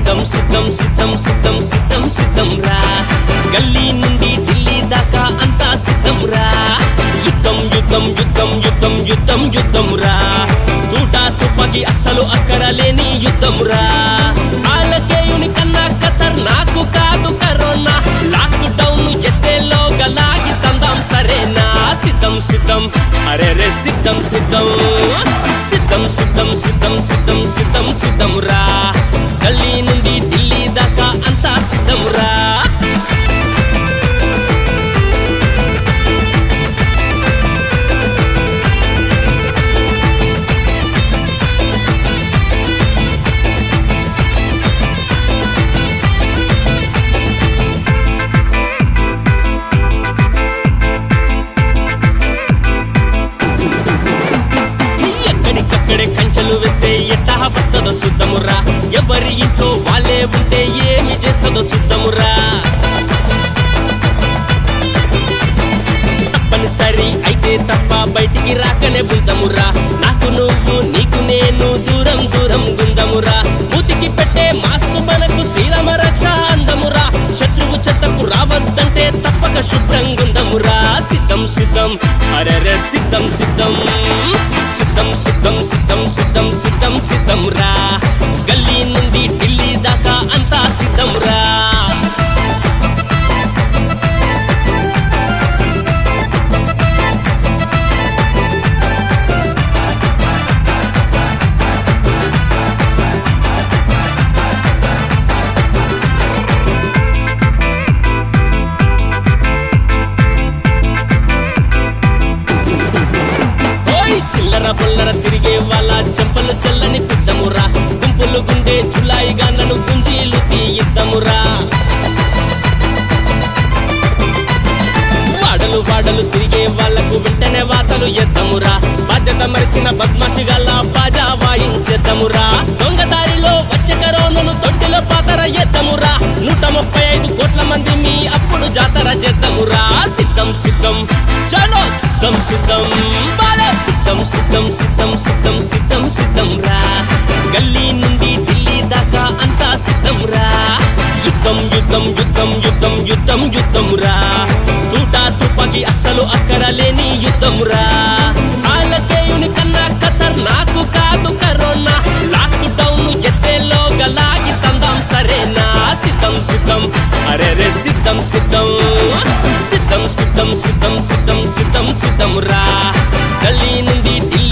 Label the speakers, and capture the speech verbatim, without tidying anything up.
Speaker 1: సిద్ధం సిద్ధం సిద్ధం సిద్ధం సిద్ధం సిద్ధం రా గల్లీ నుండి ఢిల్లీ దాకా అంతా సిద్ధం రా యుద్ధం యుద్ధం యుద్ధం యుద్ధం యుద్ధం యుద్ధం రా తూటా తుపాకి అస్సలు అక్కరలేని యుద్ధం రా ఆలకేయుని కన్నా ఖతర్ నాకు కాదు కరోనా లాక్ డౌన్ ఎత్తేలోగా లాగి తందాం సరేనా సిద్ధం సిద్ధం అరే రే సిద్ధం సిద్ధం సిద్ధం సిద్ధం సిద్ధం సిద్ధం సిద్ధం సిద్ధం రా గల్లీ నుండి ఢిల్లీ దాకా అంతా సిద్ధం రా ఎక్కడికక్కడే కంచెలు వేస్తే ఎట్టా పట్టదో చూద్దామురా ఎవరి ఇంట్లో వాళ్ళే ఉంటే ఏమి చేస్తుందో చూద్దామురా తప్పనిసరి అయితే తప్ప బయటికి రాకనే ఉందమురా నాకు నువ్వు నీకు నేను దూరం దూరం గుందమురా మూతికి పెట్టే మాస్క్ మనకు శ్రీరామ రక్ష అందమురా శత్రువు చెత్తకు రావద్దంటే తప్పక శుభ్రంగుందమురా సిద్ధం సిద్ధం అరే సిద్ధం సిద్ధం సిద్ధం సిద్ధం సిద్ధం సిద్ధం సిద్ధం సిద్ధం రా గల్లీ నుండి ఢిల్లీ దాకా అంతా సిద్ధం రా చిల్లర బొల్లర తిరిగే వాళ్ళ చెంపలు చల్లని పిద్దమురా గుంపులు గుండే జులాయిగా నన్ను గుంజీలు తీయిద్దమురా వాడలు వాడలు తిరిగే వాళ్లకు వెంటనే వాతలు ఎద్దమురా బాధ్యత మరిచిన బద్మాషిగాళ్ళ బాజా వాయించేద్దమురా దొంగదారిలో వచ్చే కరోనాను దొడ్డిలో పాతర ఎద్దమురా నూట ముప్పై ఐదు కోట్ల మంది మీ అప్పుడు జాతర చేద్దమురా సిద్ధం సిద్ధం చలో సిద్ధం సిద్ధం బాలే సిద్ధం సిద్ధం సిద్ధం సిద్ధం సిద్ధం సిద్ధం రా గల్లీ నుండి ఢిల్లీ దాకా అంతా సిద్ధం రా యుద్ధం యుద్ధం యుద్ధం యుద్ధం యుద్ధం యుద్ధం రా తూటా తుపాకి అస్సలు అక్కరలేని యుద్ధం రా ఆలకేయుని కన్నా ఖతర్ నాకు కాదు కరోనా లాక్ డౌన్ ఎత్తేలోగా లాగి తందాం సరేనా సిద్ధం సిద్ధం అరే రే సిద్ధం సిద్ధం సిద్ధం సిద్ధం సిద్ధం సిద్ధం సిద్ధం సిద్ధం రా గల్లీ నుండి